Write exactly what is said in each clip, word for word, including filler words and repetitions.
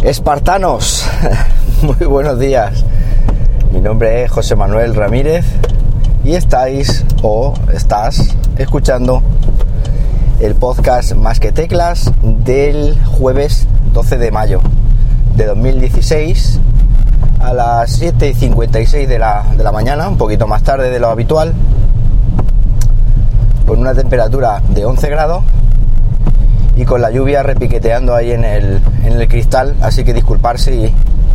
Espartanos, muy buenos días. Mi nombre es José Manuel Ramírez y estáis o estás escuchando el podcast Más que Teclas del jueves doce de mayo de dos mil dieciséis a las siete y cincuenta y seis de la, de la mañana, un poquito más tarde de lo habitual, con una temperatura de once grados y con la lluvia repiqueteando ahí en el, en el cristal, así que disculpar si,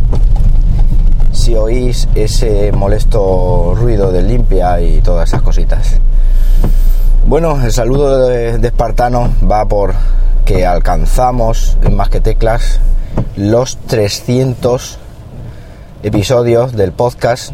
si oís ese molesto ruido de limpia y todas esas cositas. Bueno, el saludo de, de Espartano va por que alcanzamos en Más que Teclas los trescientos episodios del podcast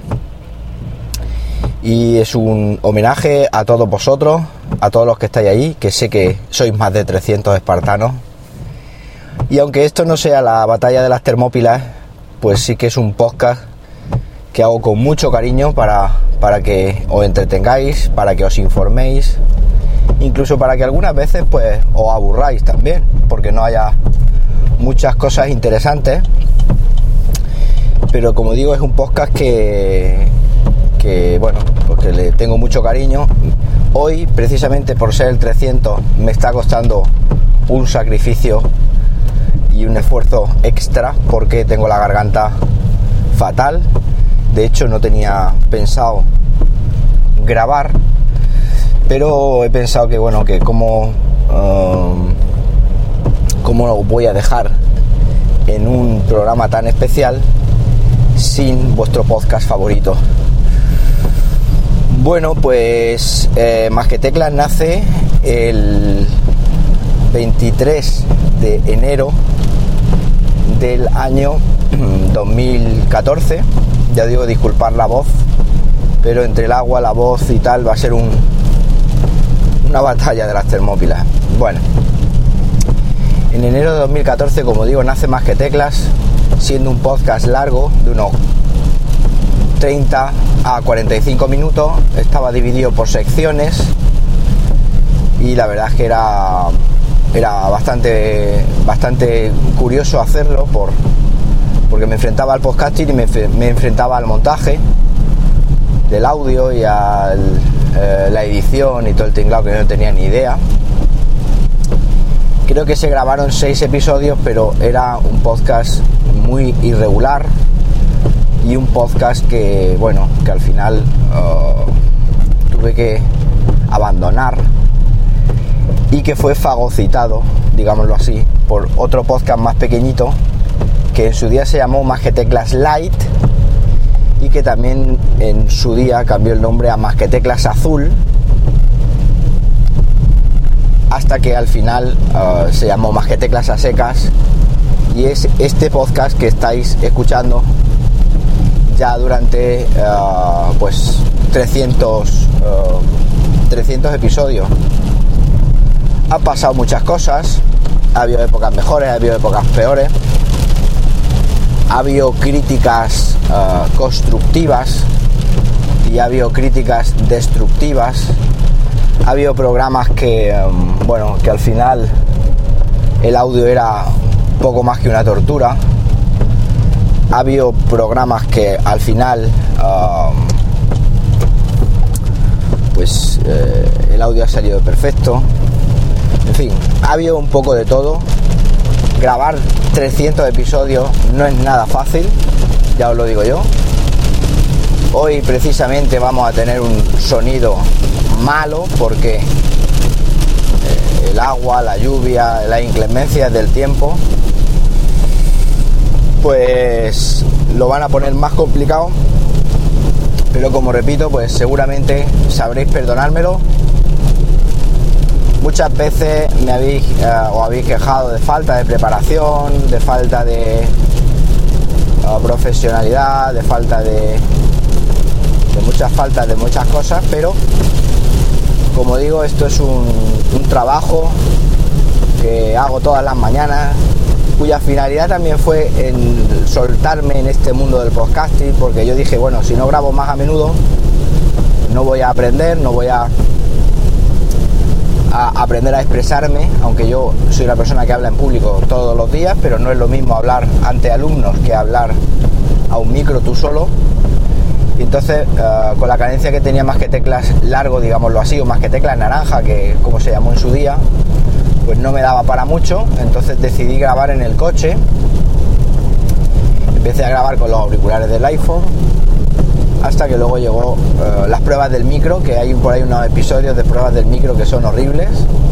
y es un homenaje a todos vosotros, a todos los que estáis ahí, que sé que sois más de trescientos espartanos. Y aunque esto no sea la batalla de las Termópilas, pues sí que es un podcast que hago con mucho cariño para, para que os entretengáis, para que os informéis, incluso para que algunas veces pues os aburráis también, porque no haya muchas cosas interesantes. Pero como digo, es un podcast que, que bueno, porque le tengo mucho cariño. Hoy, precisamente por ser el trescientos, me está costando un sacrificio y un esfuerzo extra porque tengo la garganta fatal. De hecho, no tenía pensado grabar, pero he pensado que bueno, que como um, cómo lo voy a dejar en un programa tan especial sin vuestro podcast favorito. Bueno, pues eh, Más que Teclas nace el veintitrés de enero del año dos mil catorce. Ya digo, disculpar la voz, pero entre el agua, la voz y tal va a ser un, una batalla de las Termópilas. Bueno, en enero de dos mil catorce, como digo, nace Más que Teclas, siendo un podcast largo de unos treinta a cuarenta y cinco minutos. Estaba dividido por secciones y la verdad es que era era bastante bastante curioso hacerlo por porque me enfrentaba al podcasting y me, me enfrentaba al montaje del audio y a eh, la edición y todo el tinglado, que yo no tenía ni idea. Creo que se grabaron seis episodios, pero era un podcast muy irregular y un podcast que, bueno, que al final uh, tuve que abandonar y que fue fagocitado, digámoslo así, por otro podcast más pequeñito que en su día se llamó Más que Teclas Light y que también en su día cambió el nombre a Más que Teclas Azul, hasta que al final uh, se llamó Más que Teclas a secas, y es este podcast que estáis escuchando ya durante uh, pues trescientos, uh, trescientos episodios. Han pasado muchas cosas, ha habido épocas mejores, ha habido épocas peores, ha habido críticas uh, constructivas y ha habido críticas destructivas. Ha habido programas que, um, bueno, que al final el audio era poco más que una tortura. Ha habido programas que al final, um, pues eh, el audio ha salido perfecto. En fin, ha habido un poco de todo. Grabar trescientos episodios no es nada fácil, ya os lo digo yo. Hoy precisamente vamos a tener un sonido malo porque eh, el agua, la lluvia, las inclemencias del tiempo pues lo van a poner más complicado, pero como repito, pues seguramente sabréis perdonármelo. Muchas veces me habéis eh, os habéis quejado de falta de preparación, de falta de uh, profesionalidad, de falta de de muchas faltas de muchas cosas, pero como digo, esto es un, un trabajo que hago todas las mañanas, cuya finalidad también fue en soltarme en este mundo del podcasting, porque yo dije, bueno, si no grabo más a menudo no voy a aprender, no voy a a aprender a expresarme, aunque yo soy una persona que habla en público todos los días, pero no es lo mismo hablar ante alumnos que hablar a un micro tú solo. Y entonces uh, con la carencia que tenía Más que Teclas largo, digámoslo así, o Más que Teclas naranja, que como se llamó en su día, pues no me daba para mucho. Entonces decidí grabar en el coche. Empecé a grabar con los auriculares del iPhone, hasta que luego llegó uh, las pruebas del micro, que hay por ahí unos episodios de pruebas del micro que son horribles.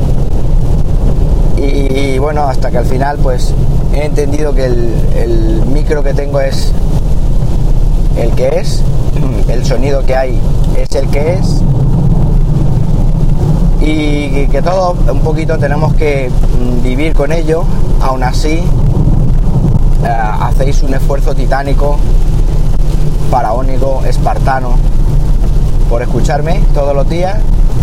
Y, y bueno, hasta que al final pues he entendido que el, el micro que tengo es el que es, el sonido que hay es el que es, y que todos un poquito tenemos que vivir con ello. Aún así uh, hacéis un esfuerzo titánico, faraónico, espartano, por escucharme todos los días.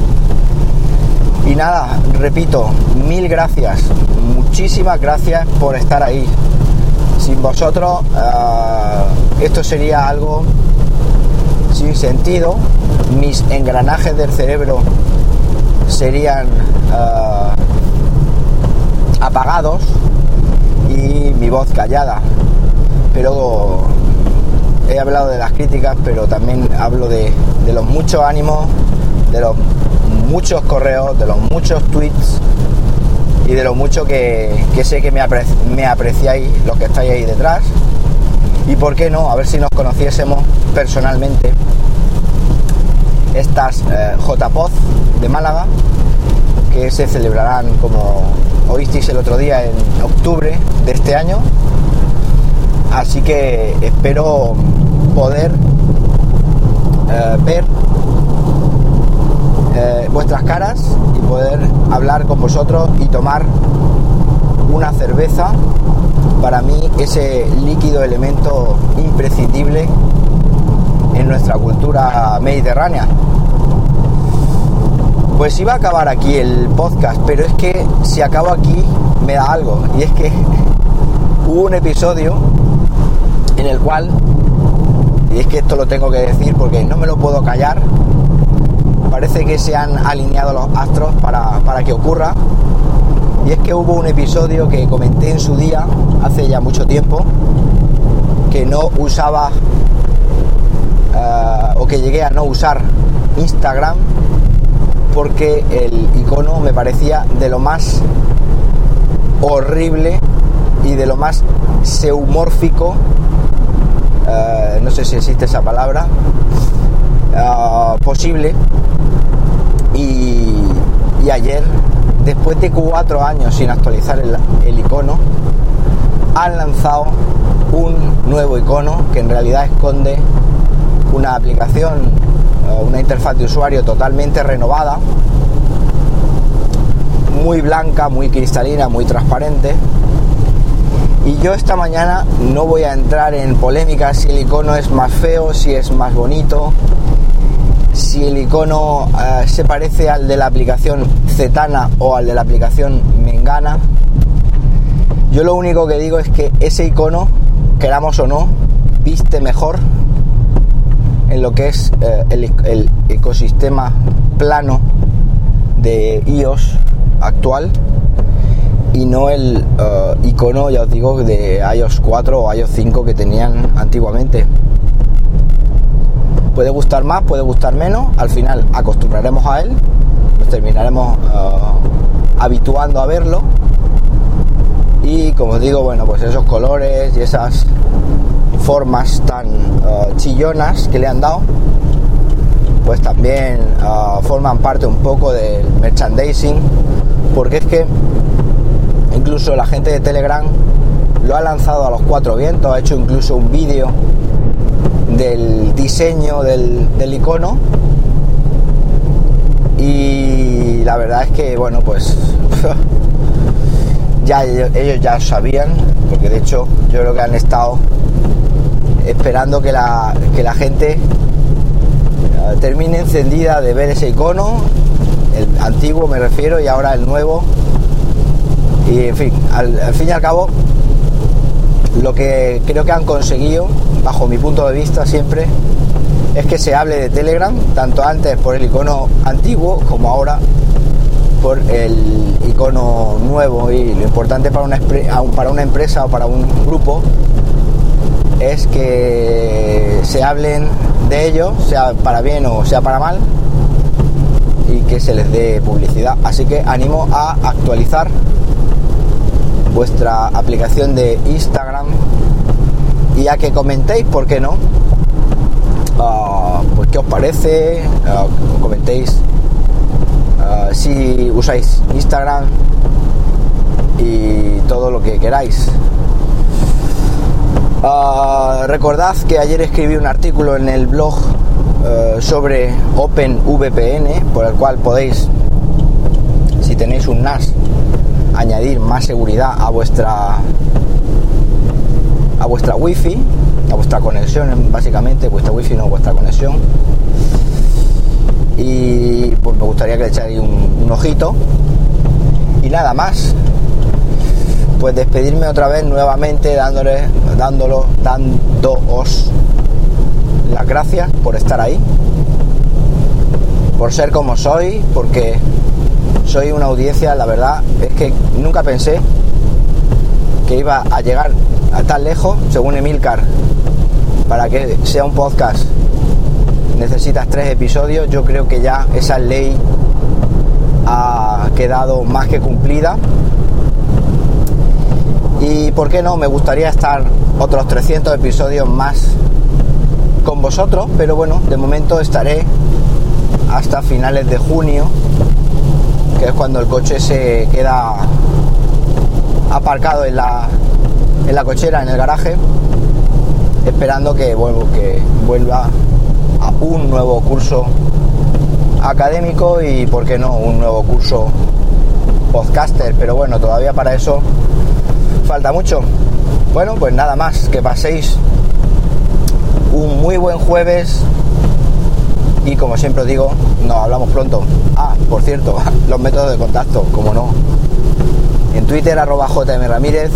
Y nada, repito, mil gracias, muchísimas gracias por estar ahí. Sin vosotros uh, esto sería algo sin sentido. Mis engranajes del cerebro serían uh, apagados y mi voz callada. Pero he hablado de las críticas, pero también hablo de, de los muchos ánimos, de los muchos correos, de los muchos tweets y de lo mucho que, que sé que me, apre, me apreciáis los que estáis ahí detrás. Y por qué no, a ver si nos conociésemos personalmente. Estas eh, J P O Z de Málaga, que se celebrarán, como oísteis el otro día, en octubre de este año. Así que espero poder eh, ver eh, vuestras caras y poder hablar con vosotros y tomar una cerveza, para mí ese líquido elemento imprescindible en nuestra cultura mediterránea. Pues iba a acabar aquí el podcast, pero es que si acabo aquí me da algo, y es que hubo un episodio en el cual, y es que esto lo tengo que decir porque no me lo puedo callar, parece que se han alineado los astros para, para que ocurra. Y es que hubo un episodio que comenté en su día, hace ya mucho tiempo, que no usaba uh, o que llegué a no usar Instagram, porque el icono me parecía de lo más horrible y de lo más seumórfico, uh, no sé si existe esa palabra, uh, posible. Y, y ayer, después de cuatro años sin actualizar el, el icono, han lanzado un nuevo icono que en realidad esconde una aplicación, una interfaz de usuario totalmente renovada, muy blanca, muy cristalina, muy transparente. Y yo esta mañana no voy a entrar en polémicas si el icono es más feo, si es más bonito, si el icono uh, se parece al de la aplicación Zetana o al de la aplicación Mengana. Yo lo único que digo es que ese icono, queramos o no, viste mejor en lo que es uh, el, el ecosistema plano de iOS actual, y no el uh, icono, ya os digo, de iOS cuatro o iOS cinco que tenían antiguamente. Puede gustar más, puede gustar menos, al final acostumbraremos a él, nos terminaremos uh, habituando a verlo, y como os digo, bueno, pues esos colores y esas formas tan uh, chillonas que le han dado, pues también uh, forman parte un poco del merchandising, porque es que incluso la gente de Telegram lo ha lanzado a los cuatro vientos, ha hecho incluso un vídeo del diseño del, del icono, y la verdad es que, bueno, pues ya ellos, ellos ya sabían, porque de hecho yo creo que han estado esperando que la, que la gente uh, termine encendida de ver ese icono, el antiguo me refiero, y ahora el nuevo. Y en fin, al, al fin y al cabo, lo que creo que han conseguido, bajo mi punto de vista siempre, es que se hable de Telegram, tanto antes por el icono antiguo como ahora por el icono nuevo, y lo importante para una, para una empresa o para un grupo es que se hablen de ellos, sea para bien o sea para mal, y que se les dé publicidad. Así que animo a actualizar vuestra aplicación de Instagram y a que comentéis, ¿por qué no? Uh, pues qué os parece, uh, comentéis uh, si usáis Instagram y todo lo que queráis. Uh, recordad que ayer escribí un artículo en el blog uh, sobre OpenVPN, por el cual podéis, si tenéis un N A S, añadir más seguridad a vuestra a vuestra wifi, a vuestra conexión, básicamente vuestra wifi, no vuestra conexión. Y pues me gustaría que le echáis un, un ojito. Y nada más, pues despedirme otra vez nuevamente dándole, dándolo, dándoos las gracias por estar ahí, por ser como soy, porque soy una audiencia, la verdad es que nunca pensé que iba a llegar a tan lejos. Según Emilcar, para que sea un podcast necesitas tres episodios. Yo creo que ya esa ley ha quedado más que cumplida. Y por qué no, me gustaría estar otros trescientos episodios más con vosotros, pero bueno, de momento estaré hasta finales de junio, que es cuando el coche se queda aparcado en la en la cochera, en el garaje, esperando que, bueno, que vuelva a un nuevo curso académico y, por qué no, un nuevo curso podcaster. Pero bueno, todavía para eso falta mucho. Bueno, pues nada más, que paséis un muy buen jueves y, como siempre os digo, nos hablamos pronto. Ah, por cierto, los métodos de contacto, como no, en Twitter arroba jmramírez,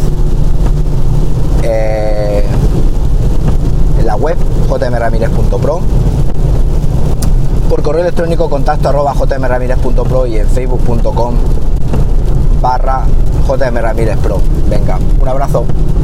eh, en la web jmramírez punto pro, por correo electrónico contacto arroba jmramírez punto pro y en facebook punto com barra jmramírez pro. Venga, un abrazo.